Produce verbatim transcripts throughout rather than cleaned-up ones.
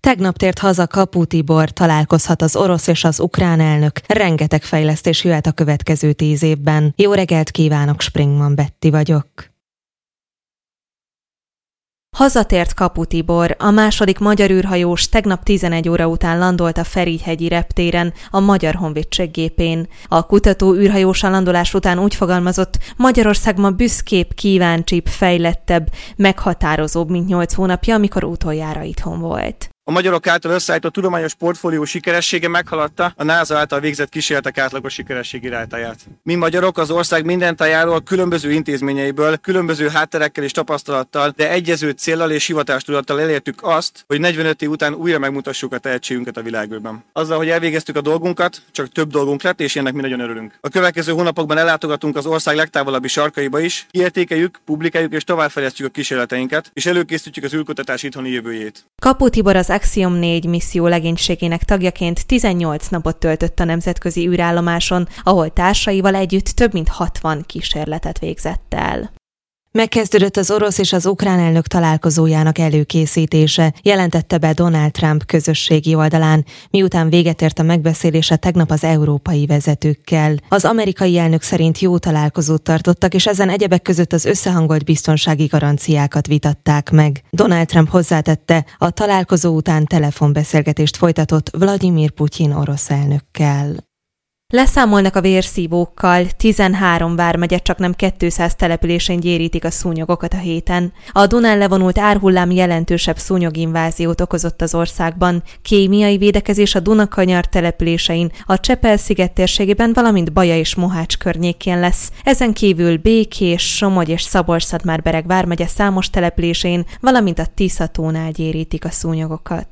Tegnap tért haza Kapu Tibor, találkozhat az orosz és az ukrán elnök. Rengeteg fejlesztés jöhet a következő tíz évben. Jó reggelt kívánok, Springman Betti vagyok. Hazatért Kapu Tibor, a második magyar űrhajós tegnap tizenegy óra után landolt a Ferihegyi reptéren a Magyar Honvédség gépén. A kutató űrhajós a landolás után úgy fogalmazott, Magyarország ma büszkébb, kíváncsibb, fejlettebb, meghatározóbb, mint nyolc hónapja, amikor utoljára itthon volt. A magyarok által összeállított tudományos portfólió sikeressége meghaladta a NASA által végzett kísérletek átlagos sikerességi rátáját. Mi magyarok az ország minden tájáról, különböző intézményeiből, különböző hátterekkel és tapasztalattal, de egyező céllal és hivatástudattal elértük azt, hogy negyvenöt év után újra megmutassuk a tehetségünket a világűrben. Azzal, hogy elvégeztük a dolgunkat, csak több dolgunk lett, és ennek mi nagyon örülünk. A következő hónapokban ellátogatunk az ország legtávolabbi sarkaiba is, kiértékeljük, publikáljuk és továbbfejlesztjük a kísérleteinket, és előkészítjük az űrkutatás itthoni jövőjét. Kapu Tibor az Axiom négy misszió legénységének tagjaként tizennyolc napot töltött a nemzetközi űrállomáson, ahol társaival együtt több mint hatvan kísérletet végzett el. Megkezdődött az orosz és az ukrán elnök találkozójának előkészítése, jelentette be Donald Trump közösségi oldalán, miután véget ért a megbeszélése tegnap az európai vezetőkkel. Az amerikai elnök szerint jó találkozót tartottak, és ezen egyebek között az összehangolt biztonsági garanciákat vitatták meg. Donald Trump hozzátette, a találkozó után telefonbeszélgetést folytatott Vladimir Putyin orosz elnökkel. Leszámolnak a vérszívókkal, tizenhárom vármegye csaknem kétszáz településén gyérítik a szúnyogokat a héten. A Dunán levonult árhullám jelentősebb szúnyoginváziót okozott az országban. Kémiai védekezés a Dunakanyar településein, a Csepel-sziget térségében, valamint Baja és Mohács környékén lesz. Ezen kívül Békés, Somogy és Szabolcs-Szatmár-Bereg vármegye számos településén, valamint a Tisza-tónál gyérítik a szúnyogokat.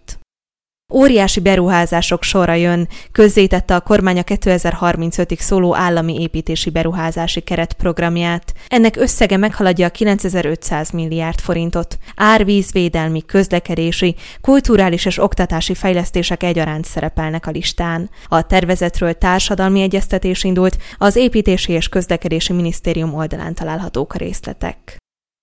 Óriási beruházások sorra jön, közzétette a kormány a kétezer-harmincötig szóló állami építési beruházási keretprogramját. Ennek összege meghaladja a kilencezer-ötszáz milliárd forintot. Árvízvédelmi, közlekedési, kulturális és oktatási fejlesztések egyaránt szerepelnek a listán. A tervezetről társadalmi egyeztetés indult, az Építési és Közlekedési Minisztérium oldalán találhatók a részletek.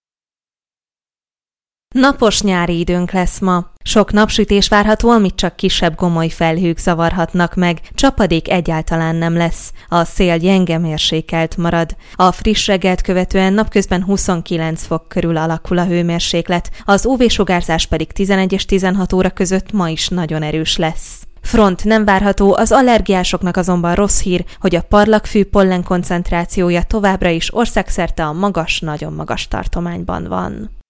Napos nyári időnk lesz ma. Sok napsütés várható, amit csak kisebb gomoly felhők zavarhatnak meg, csapadék egyáltalán nem lesz. A szél gyenge mérsékelt marad. A friss reggelt követően napközben huszonkilenc fok körül alakul a hőmérséklet, az ú vé-sugárzás pedig tizenegy és tizenhat óra között ma is nagyon erős lesz. Front nem várható, az allergiásoknak azonban rossz hír, hogy a parlagfű pollen koncentrációja továbbra is országszerte a magas, nagyon magas tartományban van.